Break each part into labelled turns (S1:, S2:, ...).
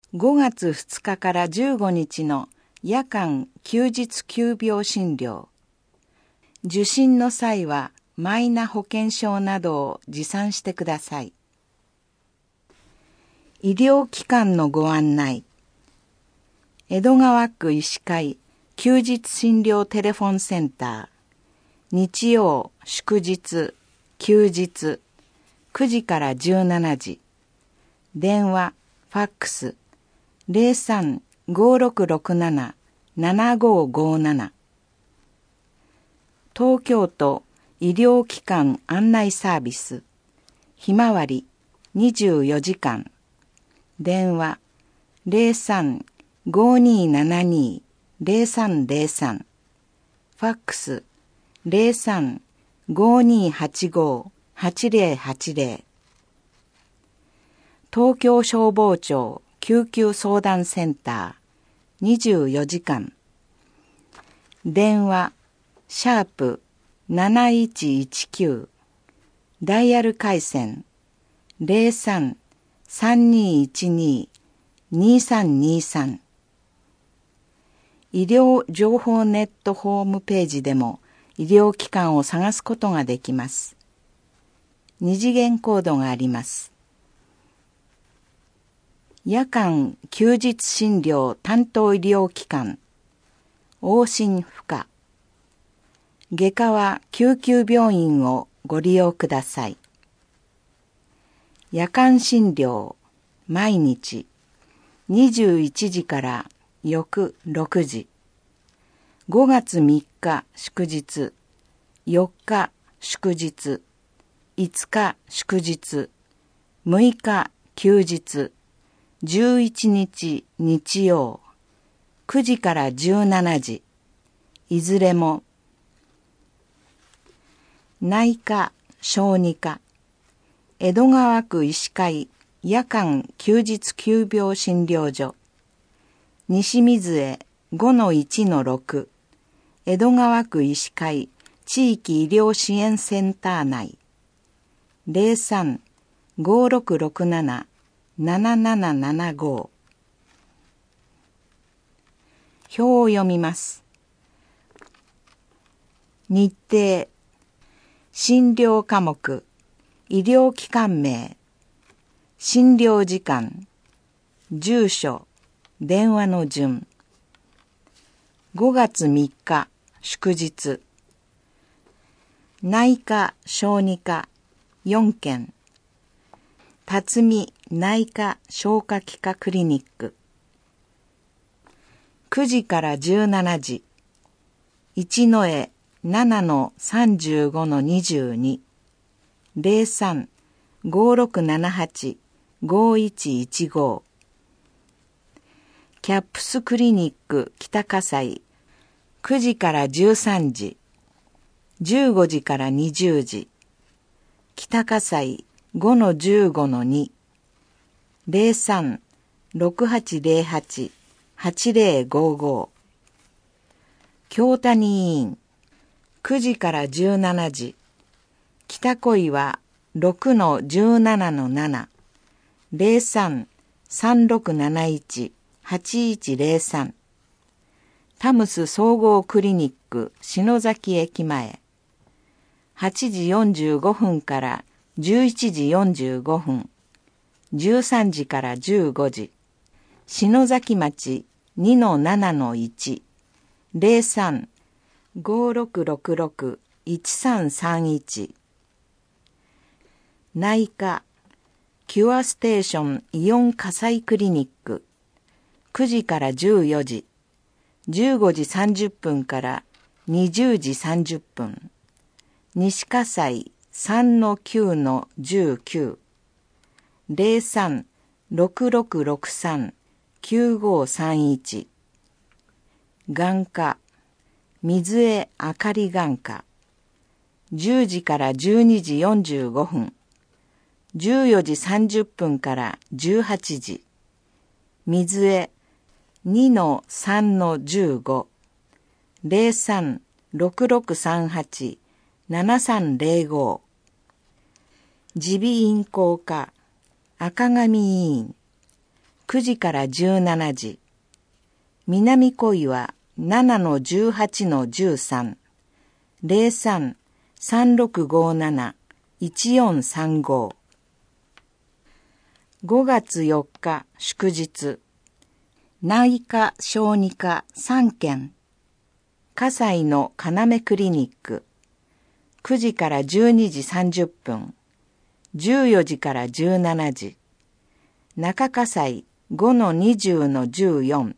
S1: 5月2日から15日の夜間休日急病診療。受診の際はマイナ保険証などを持参してください。医療機関のご案内。江戸川区医師会休日診療テレフォンセンター。日曜、祝日、休日、9時から17時。電話、ファックス、03-5667-7557。東京都医療機関案内サービス。ひまわり24時間。電話03-5272-0303。ファックス03-5285-8080。東京消防庁救急相談センター24時間。電話#7119。ダイヤル回線03-3212-2323。医療情報ネットホームページでも医療機関を探すことができます。二次元コードがあります。夜間休日診療担当医療機関。往診不可。外科は救急病院をご利用ください。夜間診療、毎日、21時から翌6時。5月3日祝日、4日祝日、5日祝日、6日休日、11日日曜、9時から17時。いずれも内科、小児科、江戸川区医師会夜間休日急病診療所、西水江 5-1-6、江戸川区医師会地域医療支援センター内、03-5667-7775。表を読みます。日程、診療科目、医療機関名、診療時間、住所、電話の順。5月3日、祝日。内科、小児科、4件。辰巳内科消化器科クリニック。9時から17時。一之江7-35-22。03-5678-5115。キャップスクリニック北葛西9時から13時。15時から20時。北葛西 5-15-2。03-6808-8055。京谷医院9時から17時。北小岩 6-17-7。03-3671-8103。タムス総合クリニック篠崎駅前。8時45分から11時45分。13時から15時。篠崎町 2-7-1。03-5666-1331。内科キュアステーションイオン火災クリニック9時から14時。15時30分から20時30分。西葛西 3-9-19。03-6663-9531。眼科水江あかり眼科10時から12時45分。14時30分から18時。水江 2-3-15。03-6638-7305。耳鼻咽喉科赤上医院 9時から17時。南小岩 7-18-13 03-3657-1435。5月4日祝日。内科小児科3件。葛西の要クリニック。9時から12時30分。14時から17時。中葛西 5-20-14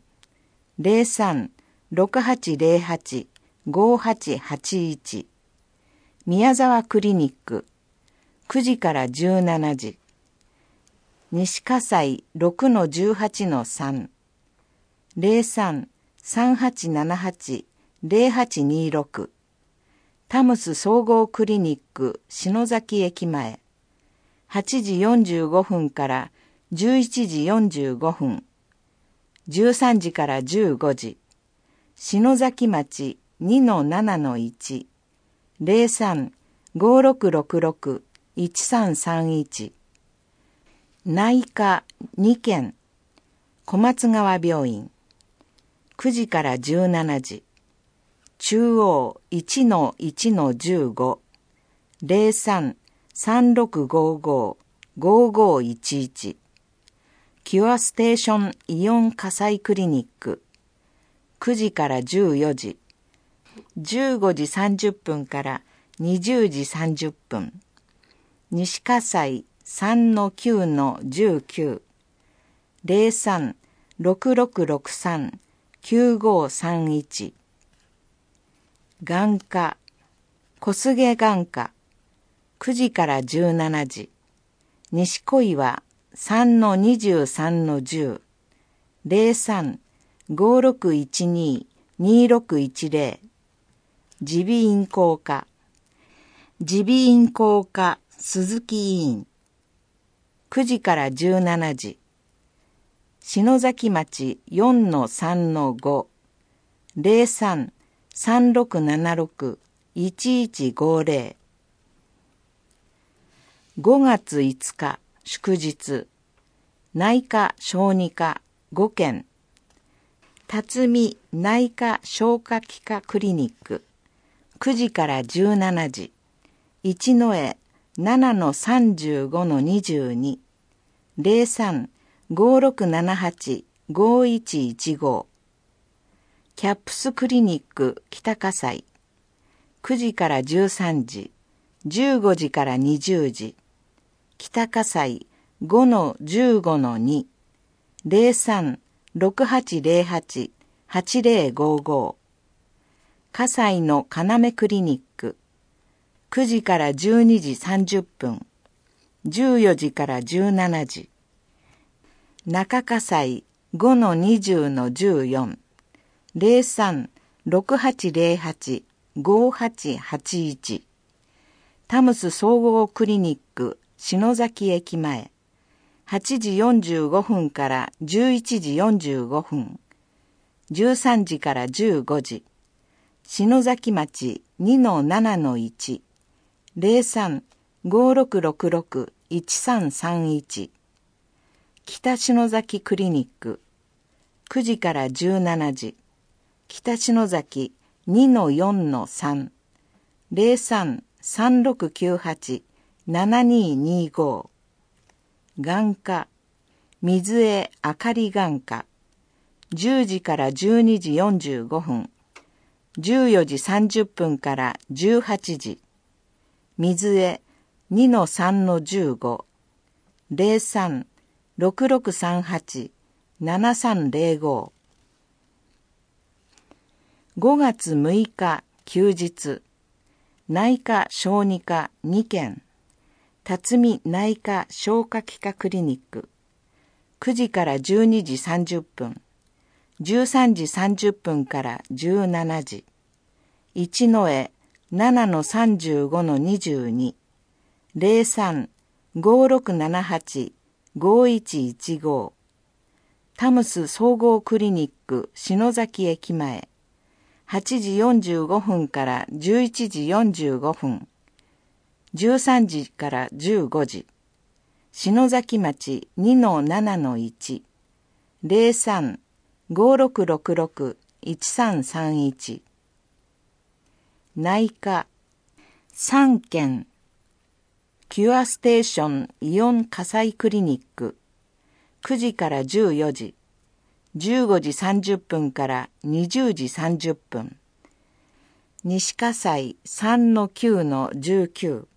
S1: 03-6808-5881。宮沢クリニック。9時から17時。西葛西 6-18-3 03-3878-0826。タムス総合クリニック篠崎駅前。8時45分から11時45分。13時から15時。篠崎町 2-7-1 03-5666-1331。内科2件。小松川病院。9時から17時。中央 1-1-15 03-3655-5511。キュアステーションイオン葛西クリニック。9時から14時。15時30分から20時30分。西葛西 3-9-19 03-6663-9531。眼科小菅眼科。9時から17時。西小岩 3-23-10 03-5612-2610。耳鼻咽喉科。耳鼻咽喉科鈴木医院。9時から17時。篠崎町 4-3-5 03-3676-1150。5月5日祝日。内科小児科5件。辰巳内科消化器科クリニック。9時から17時。一之江 7-35-22 03-5678-5115。キャップスクリニック北葛西。9時から13時。15時から20時。北葛西 5-15-2 03-6808-8055。葛西の要クリニック。9時から12時30分。14時から17時。中葛西 5-20-14 03-6808-5881。タムス総合クリニック篠崎駅前。8時45分から11時45分。13時から15時。篠崎町 2-7-1 03-5666-1331。北篠崎クリニック。9時から17時。北篠崎 2-4-3 03-3698-7225。眼科水江あかり眼科。10時から12時45分。14時30分から18時。水江 2-3-15 03-6638-7305。5月6日休日。内科小児科2件。辰巳内科消化器科クリニック。9時から12時30分。13時30分から17時。一之江 7-35-22 03-5678-5115。タムス総合クリニック篠崎駅前。8時45分から11時45分。13時から15時。篠崎町 2-7-1 03-5666-1331。内科3件キュアステーションイオン火災クリニック9時から14時、15時30分から20時30分。西葛西 3-9-19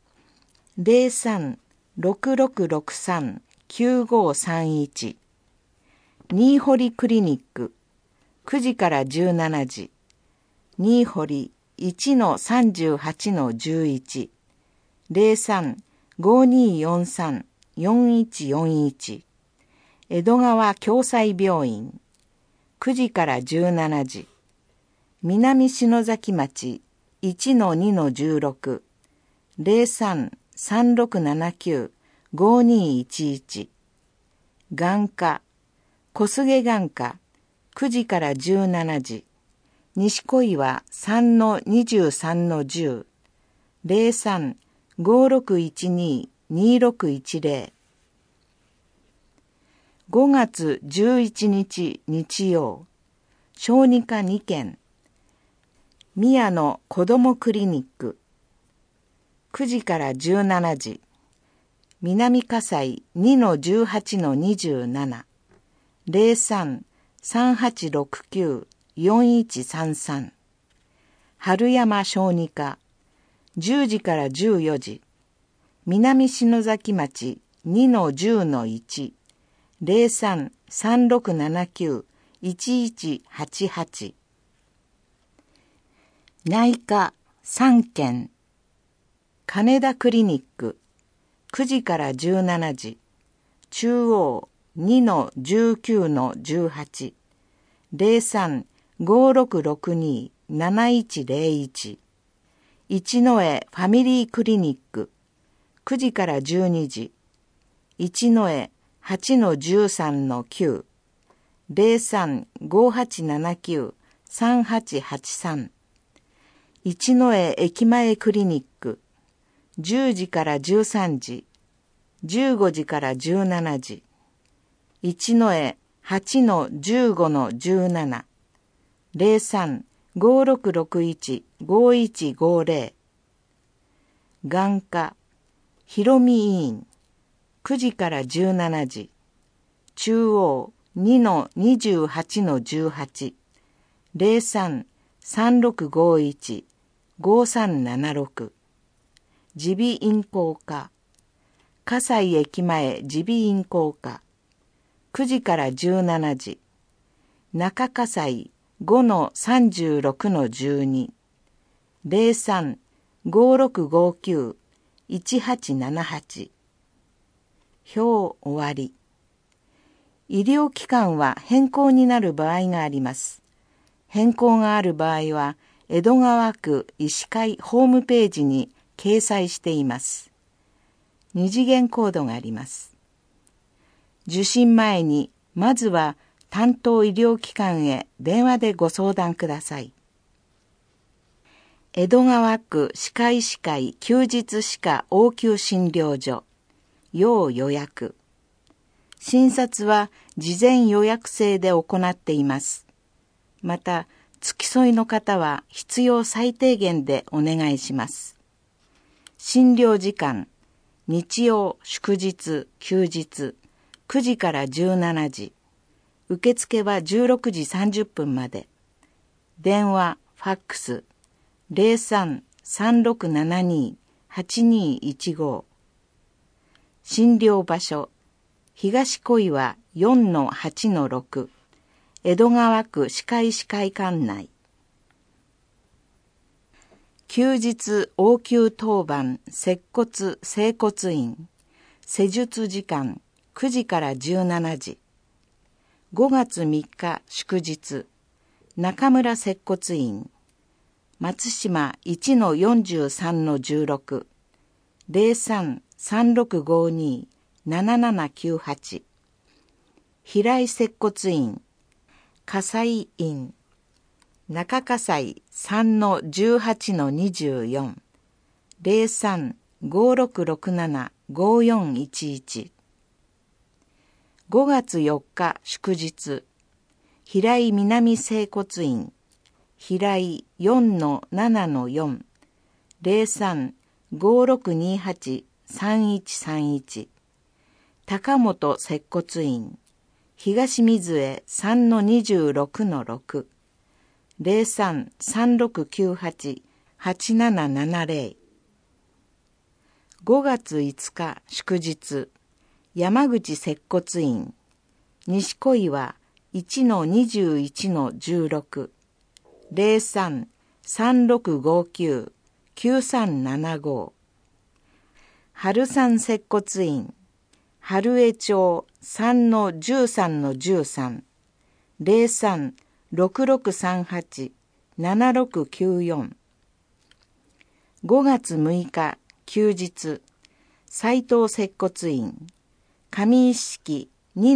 S1: 03-6663-9531。新堀クリニック9時から17時、新堀 1-38-11 03-5243-4141。江戸川共済病院9時から17時、南篠崎町 1-2-16 03-3679-5211。眼科小菅眼科9時から17時、西小岩 3-23-10 03-5612-2610。5月11日日曜、小児科2件宮野子どもクリニック9時から17時、南葛西 2-18-27 03-3869-4133。春山小児科10時から14時、南篠崎町 2-10-1 03-3679-1188。内科3件金田クリニック9時から17時、中央 2-19-18 03-5662-7101。一之江ファミリークリニック9時から12時、一之江 8-13-9 03-5879-3883。一之江駅前クリニック10時から13時、15時から17時、一之江 8-15-17 03-5661-5150。眼科ひろみ医院9時から17時、中央 2-28-18 03-3651-5376。耳鼻咽喉科葛西駅前耳鼻咽喉科9時から17時、中葛西 5-36-12 03-5659-1878。表終わり。医療機関は変更になる場合があります。変更がある場合は、江戸川区医師会ホームページに掲載しています。2次元コードがあります。受診前に、まずは担当医療機関へ電話でご相談ください。江戸川区歯科医師会休日歯科応急診療所要予約。診察は事前予約制で行っています。また、付き添いの方は必要最低限でお願いします。診療時間、日曜、祝日、休日、9時から17時。受付は16時30分まで。電話、ファックス、03-3672-8215。診療場所、東小岩 4-8-6 江戸川区歯科医師会館内。休日応急当番接骨整骨院施術時間9時から17時。5月3日祝日、中村接骨院松島 1-43-16 03-3652-7798。平井接骨院葛西院中葛西 3-18-24 03-5667-5411。 5月4日祝日、平井南整骨院、平井 4-7-4、03-5628-3131、高本接骨院、東水江 3-26-6、03-3698-8770。5月5日祝日、山口接骨院、西小岩 1-21-16、03-3659-9375。春山接骨院、春江町 3-13-13、03-6638-7694。5月6日休日、斉藤接骨院、上一式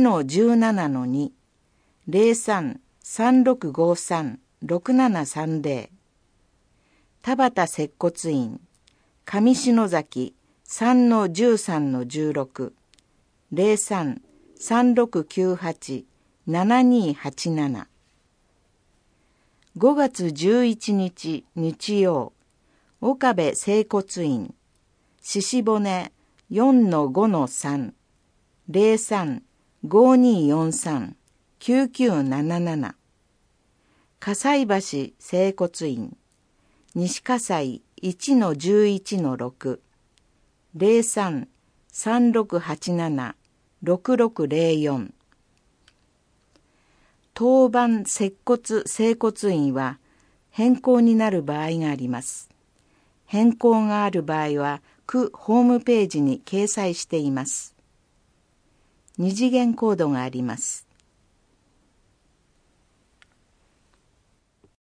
S1: 2-17-2、03-3653-6730。田端接骨院、上篠崎 3-13-16、03-3698-7287。5月11日日曜、岡部整骨院、獅子骨 4-5-3、03-5243-9977。葛西橋整骨院、西葛西 1-11-6、03-3687-6604。当番接骨整骨院は変更になる場合があります。変更がある場合は区ホームページに掲載しています。二次元コードがあります。